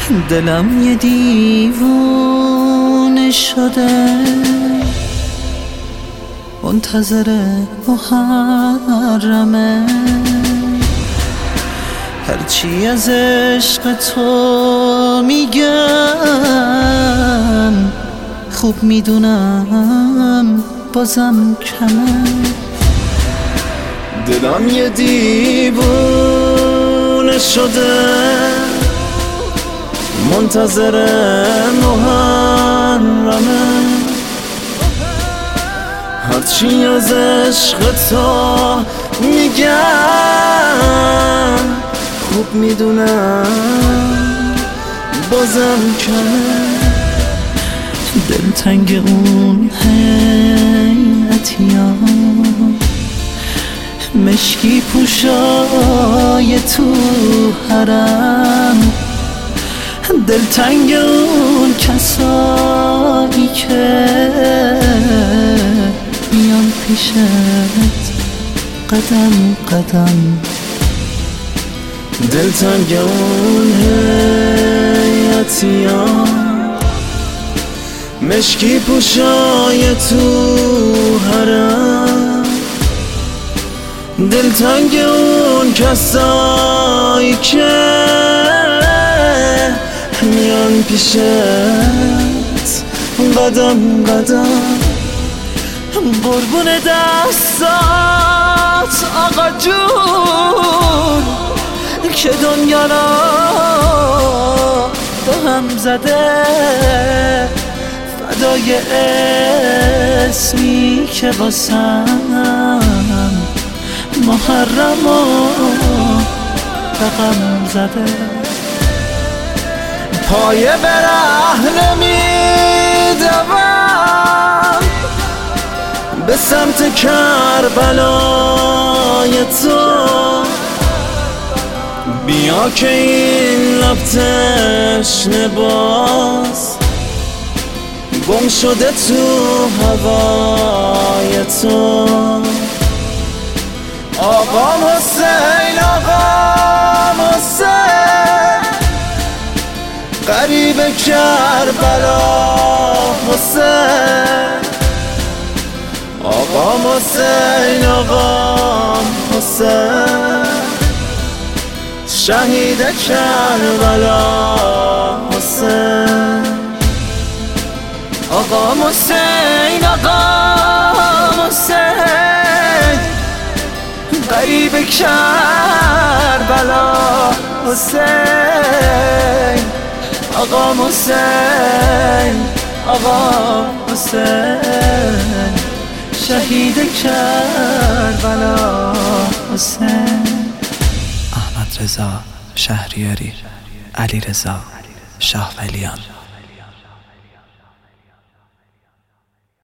دلم یه دیوونه شده، منتظر محرمه. هرچی از عشق تو میگم خوب میدونم بازم کمه. دلم یه دیوونه شده، منتظر محرمه. هرچی از عشق تو میگم خوب میدونم بازم کمه. دلتنگ اون هیئتیام، مشکی پوشای تو حرم. دلتنگ اون کسایی که بیان پیشت قدم قدم. دلتنگ اون هیئتیام، مشکی پوشای تو حرم. دلتنگ اون کسایی که میان پیشت قدم قدم. قربون دستات آقا جون که دنیا را به هم زده، فدای اسمی که واسم محرم و رقم زده. پایه به ره نمیدوم به سمت کربلای تو. بیا که این لب تشنه باز گم شده تو هوای تو. آقا حسین آقا حسین، غریب کربلا حسین. آقا حسین آقا حسین، شهید کربلا حسین. آقا حسین آقا حسین، غریب کربلا حسین. آقا حسین آقا حسین، شهید کربلا حسین. احمد رضا شهریاری، علی رضا شاه ولیان.